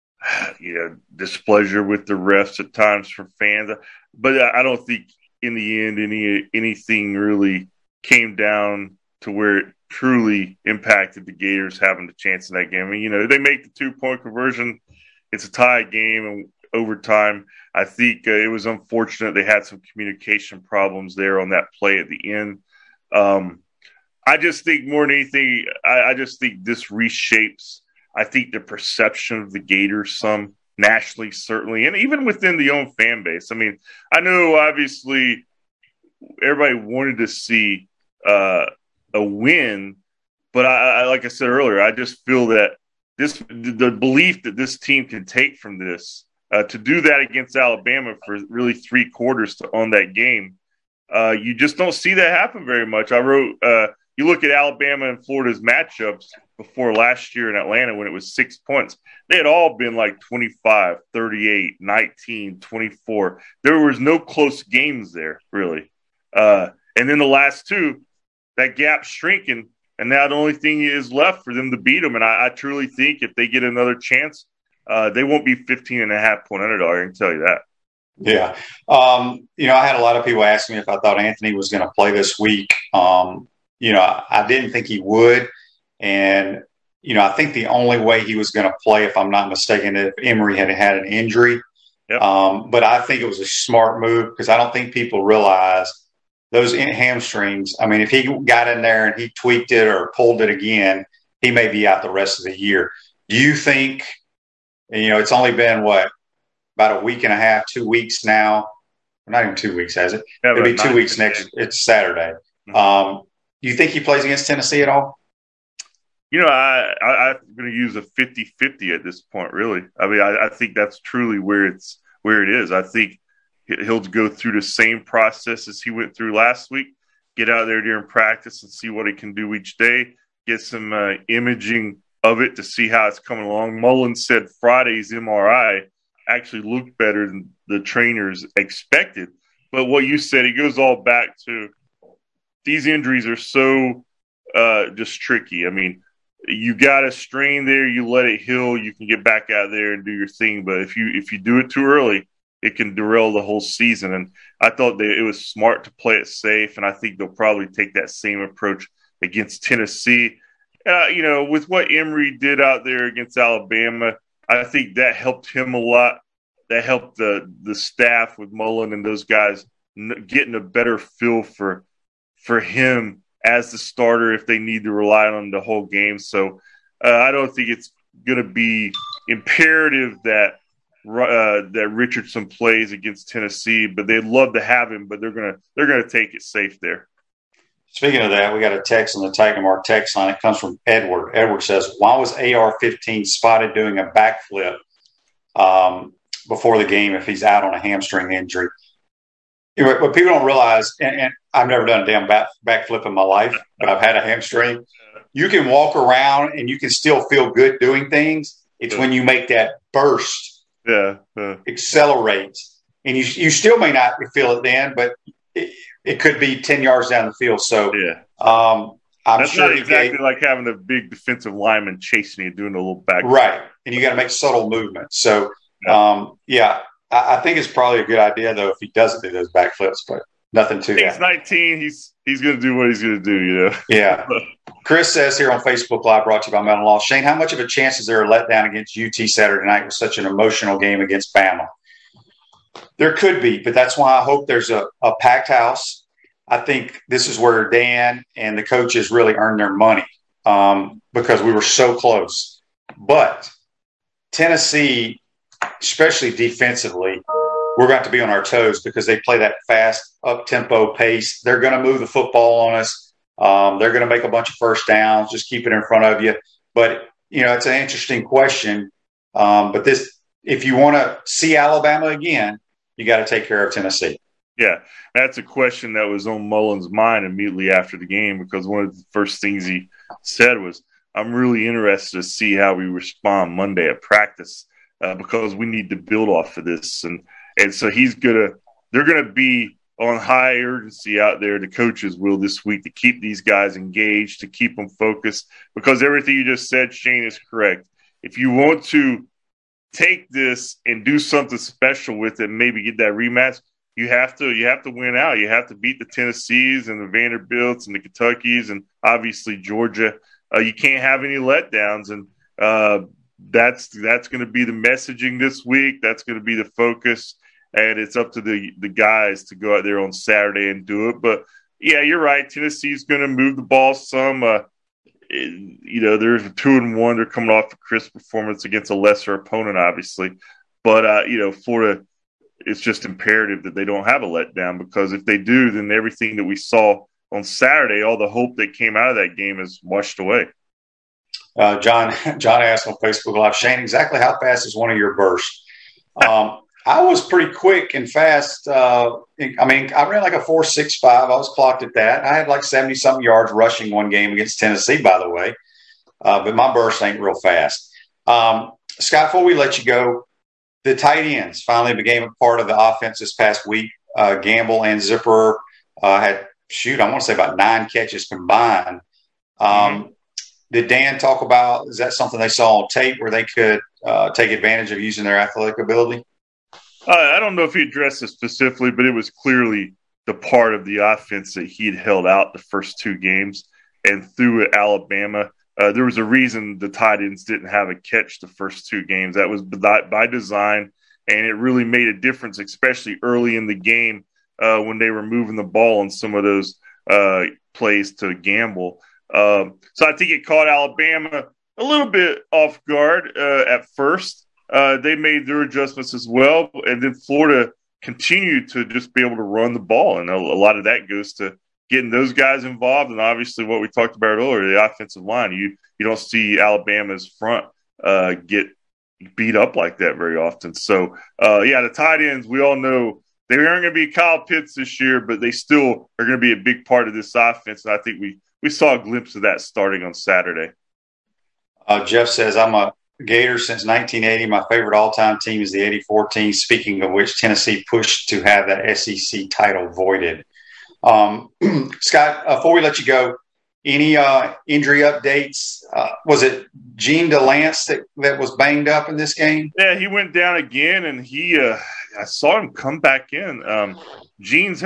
displeasure with the refs at times from fans, but I don't think in the end anything really came down to where it truly impacted the Gators having the chance in that game. I mean, they make the 2-point conversion. It's a tie game and overtime. I think it was unfortunate they had some communication problems there on that play at the end. I just think more than anything, I just think this reshapes, I think, the perception of the Gators some nationally, certainly, and even within the own fan base. I mean, I know obviously everybody wanted to see a win, but I like I said earlier, I just feel that the belief that this team can take from this to do that against Alabama for really 3 quarters to own that game, you just don't see that happen very much. I wrote, you look at Alabama and Florida's matchups before last year in Atlanta when it was 6 points. They had all been like 25, 38, 19, 24. There was no close games there, really. And then the last 2, that gap's shrinking, and now the only thing is left for them to beat them. And I truly think if they get another chance, they won't be 15.5-point underdog. I can tell you that. Yeah. I had a lot of people ask me if I thought Anthony was going to play this week. I didn't think he would. And, I think the only way he was going to play, if I'm not mistaken, if Emory had had an injury. Yep. But I think it was a smart move because I don't think people realize those hamstrings. I mean, if he got in there and he tweaked it or pulled it again, he may be out the rest of the year. Do you think, it's only been about a week and a half, 2 weeks now? Not even 2 weeks, has it? Yeah, it'll be 2 weeks next. It's Saturday. Mm-hmm. Do you think he plays against Tennessee at all? I'm going to use a 50-50 at this point, really. I mean, I think that's truly where it is. I think he'll go through the same process as he went through last week, get out there during practice and see what he can do each day, get some imaging of it to see how it's coming along. Mullen said Friday's MRI actually looked better than the trainers expected. But what you said, it goes all back to these injuries are so just tricky. I mean, you got a strain there, you let it heal, you can get back out there and do your thing. But if you do it too early, it can derail the whole season. And I thought that it was smart to play it safe, and I think they'll probably take that same approach against Tennessee. With what Emory did out there against Alabama, I think that helped him a lot. That helped the staff with Mullen and those guys getting a better feel for him as the starter if they need to rely on the whole game. So I don't think it's going to be imperative that Richardson plays against Tennessee, but they'd love to have him, but they're going to take it safe there. Speaking of that, we got a text on the Titan Mark text line. It comes from Edward. Edward says, why was AR-15 spotted doing a backflip before the game if he's out on a hamstring injury? What people don't realize, and I've never done a damn backflip in my life, but I've had a hamstring. You can walk around and you can still feel good doing things. It's when you make that burst, accelerate, and you still may not feel it then, but it could be 10 yards down the field. So I'm That's sure not exactly like having a big defensive lineman chasing you, doing a little back. Right, and you got to make subtle movements. So, I think it's probably a good idea, though, if he doesn't do those backflips, but nothing to that. He's 19. He's going to do what he's going to do, Yeah. Chris says here on Facebook Live, brought to you by Metal Law. Shane, how much of a chance is there a letdown against UT Saturday night with such an emotional game against Bama? There could be, but that's why I hope there's a packed house. I think this is where Dan and the coaches really earned their money because we were so close. But Tennessee, especially defensively, we're going to have to be on our toes because they play that fast, up-tempo pace. They're going to move the football on us. They're going to make a bunch of first downs, just keep it in front of you. But, it's an interesting question. But if you want to see Alabama again, you got to take care of Tennessee. Yeah, that's a question that was on Mullen's mind immediately after the game, because one of the first things he said was, I'm really interested to see how we respond Monday at practice because we need to build off of this. And so they're going to be on high urgency out there, the coaches will this week, to keep these guys engaged, to keep them focused, because everything you just said, Shane, is correct. If you want to take this and do something special with it, maybe get that rematch, you have to win out. You have to beat the Tennessees and the Vanderbilts and the Kentuckys and obviously Georgia. You can't have any letdowns, and that's going to be the messaging this week. That's going to be the focus, and it's up to the guys to go out there on Saturday and do it. But yeah, you're right. Tennessee's going to move the ball some. They're 2-1. They're coming off a crisp performance against a lesser opponent, obviously. But Florida, it's just imperative that they don't have a letdown, because if they do, then everything that we saw on Saturday, all the hope that came out of that game is washed away. John asked on Facebook Live, Shane, exactly how fast is one of your bursts? I was pretty quick and fast. I ran like a 4.65. I was clocked at that. I had like 70-something yards rushing one game against Tennessee, by the way. But my burst ain't real fast. Scott, before we let you go, the tight ends finally became a part of the offense this past week. Gamble and Zipper had, I want to say about 9 catches combined. Did Dan talk about, is that something they saw on tape where they could take advantage of using their athletic ability? I don't know if he addressed it specifically, but it was clearly the part of the offense that he had held out the first 2 games. And through Alabama, there was a reason the tight ends didn't have a catch the first 2 games. That was by design, and it really made a difference, especially early in the game when they were moving the ball on some of those plays to Gamble. So I think it caught Alabama a little bit off guard at first. They made their adjustments as well, and then Florida continued to just be able to run the ball, and a lot of that goes to getting those guys involved, and obviously what we talked about earlier, the offensive line. You don't see Alabama's front get beat up like that very often. So, the tight ends, we all know they aren't going to be Kyle Pitts this year, but they still are going to be a big part of this offense, and I think we saw a glimpse of that starting on Saturday. Jeff says, I'm a Gator since 1980. My favorite all-time team is the 84 team, speaking of which Tennessee pushed to have that SEC title voided. Scott, before we let you go, any injury updates? Was it Gene DeLance that was banged up in this game? Yeah, he went down again, and I saw him come back in. Gene's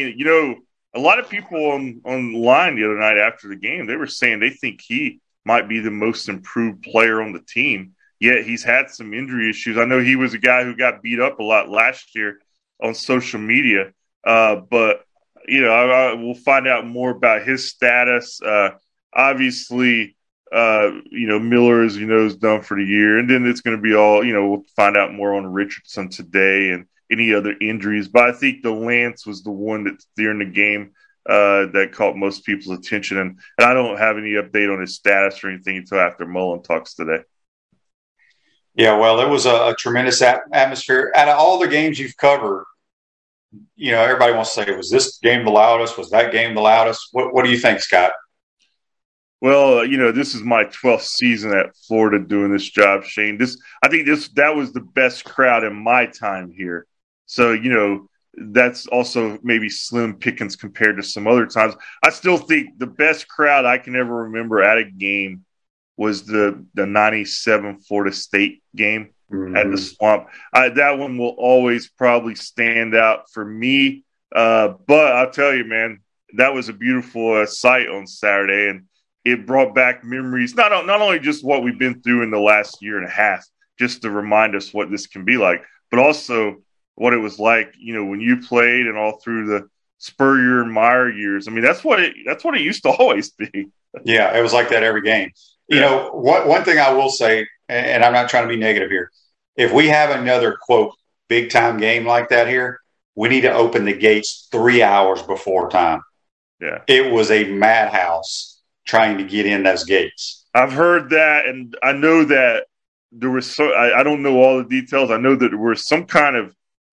a lot of people online the other night after the game, they were saying they think he might be the most improved player on the team, yet he's had some injury issues. I know he was a guy who got beat up a lot last year on social media, but we'll find out more about his status. Obviously, Miller, as you know, is done for the year, and then it's going to be all, we'll find out more on Richardson today and any other injuries. But I think DeLance was the one that's during the game that caught most people's attention, and I don't have any update on his status or anything until after Mullen talks today. Yeah, well, it was a tremendous atmosphere. Out of all the games you've covered, everybody wants to say, was this game the loudest? Was that game the loudest? What do you think, Scott? Well, this is my 12th season at Florida doing this job, Shane. I think that was the best crowd in my time here. So, that's also maybe slim pickings compared to some other times. I still think the best crowd I can ever remember at a game was the 97 Florida State game at the Swamp. That one will always probably stand out for me. But I'll tell you, man, that was a beautiful sight on Saturday, and it brought back memories, not only just what we've been through in the last year and a half, just to remind us what this can be like, but also what it was like, when you played and all through the Spurrier and Meyer years. I mean, that's what it used to always be. Yeah, it was like that every game. One thing I will say, and I'm not trying to be negative here, if we have another, quote, big-time game like that here, we need to open the gates 3 hours before time. Yeah. It was a madhouse trying to get in those gates. I've heard that, and I know that there was I don't know all the details. I know that there was some kind of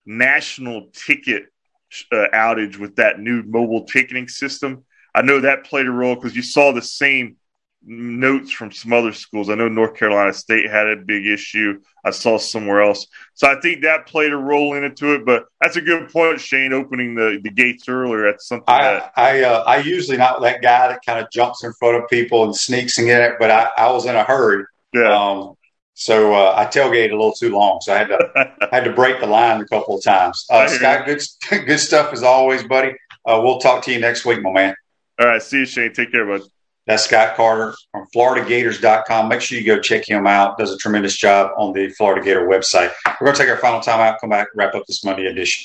national ticket outage with that new mobile ticketing system. I know that played a role because you saw the same notes from some other schools. I know North Carolina State had a big issue. I saw somewhere else. So I think that played a role into it. But that's a good point, Shane, opening the gates earlier. That's something I usually not that guy that kind of jumps in front of people and sneaks and get it, but I was in a hurry. Yeah. So I tailgated a little too long, so I had to break the line a couple of times. Scott, good stuff as always, buddy. We'll talk to you next week, my man. All right, see you, Shane. Take care, bud. That's Scott Carter from FloridaGators.com. Make sure you go check him out. Does a tremendous job on the Florida Gator website. We're going to take our final time out, come back, wrap up this Monday edition.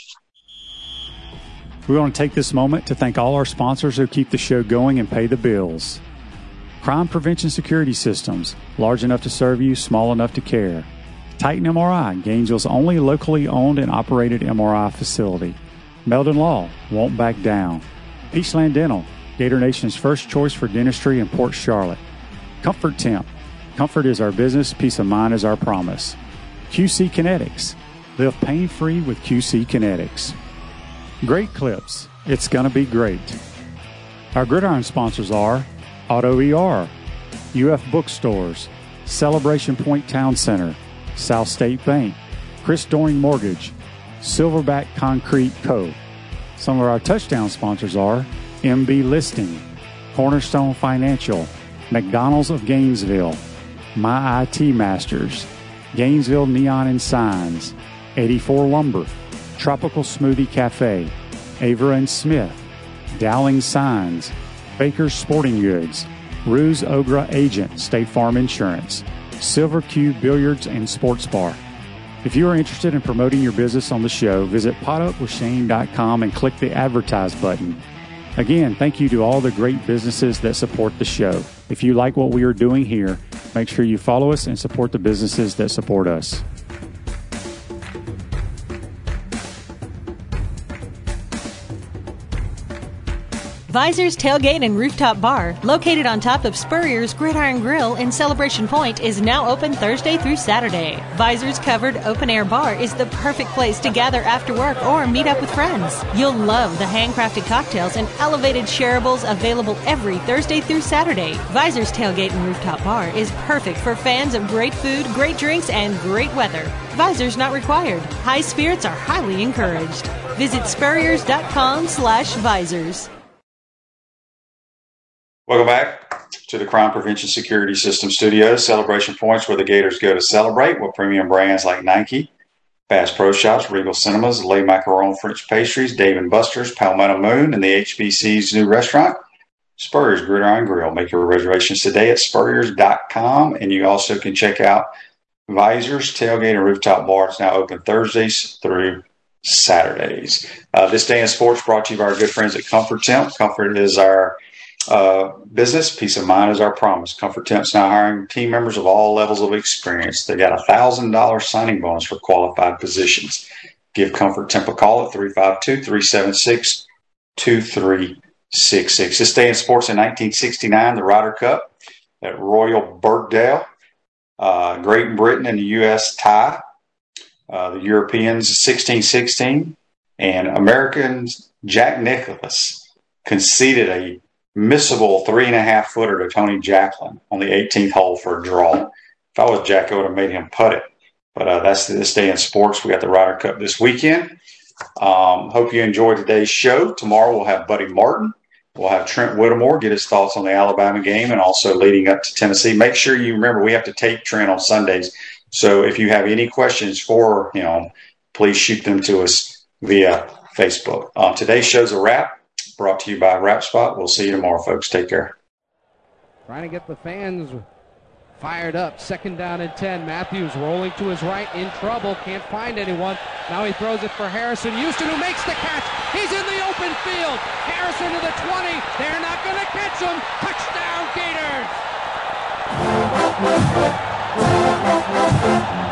We want to take this moment to thank all our sponsors who keep the show going and pay the bills. Crime Prevention Security Systems, large enough to serve you, small enough to care. Titan MRI, Gainesville's only locally owned and operated MRI facility. Meldon Law, won't back down. Peachland Dental, Gator Nation's first choice for dentistry in Port Charlotte. Comfort Temp, comfort is our business, peace of mind is our promise. QC Kinetics, live pain-free with QC Kinetics. Great Clips, it's gonna be great. Our Gridiron sponsors are Auto ER, UF Bookstores, Celebration Point Town Center, South State Bank, Chris Doring Mortgage, Silverback Concrete Co. Some of our touchdown sponsors are MB Listing, Cornerstone Financial, McDonald's of Gainesville, My IT Masters, Gainesville Neon and Signs, 84 Lumber, Tropical Smoothie Cafe, Avra and Smith, Dowling Signs, Baker's Sporting Goods, Ruse Ogra Agent, State Farm Insurance, Silver Cube Billiards and Sports Bar. If you are interested in promoting your business on the show, visit potupwithshane.com and click the advertise button. Again, thank you to all the great businesses that support the show. If you like what we are doing here, make sure you follow us and support the businesses that support us. Visor's Tailgate and Rooftop Bar, located on top of Spurrier's Gridiron Grill in Celebration Point, is now open Thursday through Saturday. Visor's covered open-air bar is the perfect place to gather after work or meet up with friends. You'll love the handcrafted cocktails and elevated shareables available every Thursday through Saturday. Visor's Tailgate and Rooftop Bar is perfect for fans of great food, great drinks, and great weather. Visors not required. High spirits are highly encouraged. Visit spurriers.com/visors. Welcome back to the Crime Prevention Security System Studios, Celebration Points, where the Gators go to celebrate with premium brands like Nike, Bass Pro Shops, Regal Cinemas, Le Macaron French Pastries, Dave & Buster's, Palmetto Moon, and the HBC's new restaurant, Spurrier's Gridiron Grill. Make your reservations today at spurriers.com, and you also can check out Visor's Tailgate and Rooftop Bar. It's now open Thursdays through Saturdays. This day in sports brought to you by our good friends at Comfort Temp. Comfort is our business. Peace of mind is our promise. Comfort Temp's now hiring team members of all levels of experience. They got $1,000 signing bonus for qualified positions. Give Comfort Temp a call at 352-376-2366. This day in sports in 1969, the Ryder Cup at Royal Birkdale. Great Britain and the U.S. tie. The Europeans 16-16. And Americans Jack Nicklaus conceded a missable 3.5-footer to Tony Jacklin on the 18th hole for a draw. If I was Jack, I would have made him putt it. But that's this day in sports. We got the Ryder Cup this weekend. Hope you enjoyed today's show. Tomorrow we'll have Buddy Martin. We'll have Trent Whittemore get his thoughts on the Alabama game and also leading up to Tennessee. Make sure you remember we have to tape Trent on Sundays. So if you have any questions for him, please shoot them to us via Facebook. Today's show's a wrap. Brought to you by Wrap Spot. We'll see you tomorrow, folks. Take care. Trying to get the fans fired up. 2nd down and 10. Matthews rolling to his right, in trouble. Can't find anyone. Now he throws it for Harrison Houston, who makes the catch. He's in the open field. Harrison to the 20. They're not going to catch him. Touchdown, Gators!